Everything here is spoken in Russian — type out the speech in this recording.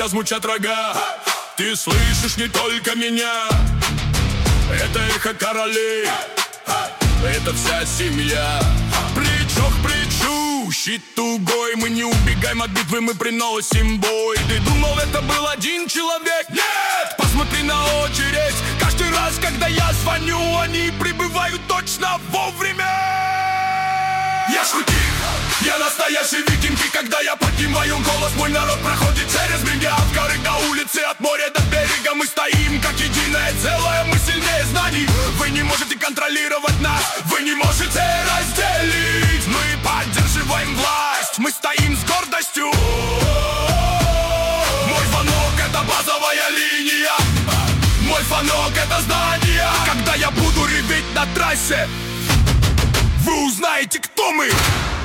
сейчас звучат рога. Ты слышишь не только меня, это эхо королей, это вся семья. Плечо к плечу, щит тугой, мы не убегаем от битвы, мы приносим бой. Ты думал, это был один человек? Нет! Посмотри на очередь, каждый раз, когда я звоню, они прибывают точно вовремя. Я шутник, я настоящий викинг, и когда я поднимаю голос, мой народ проходит через меня. От горы до улицы, от моря до берега мы стоим как единое целое, мы сильнее знаний. Вы не можете контролировать нас, вы не можете разделить. Мы поддерживаем власть, мы стоим с гордостью. Мой звонок — это базовая линия, мой звонок — это знание. Когда я буду реветь на трассе, вы узнаете, кто мы.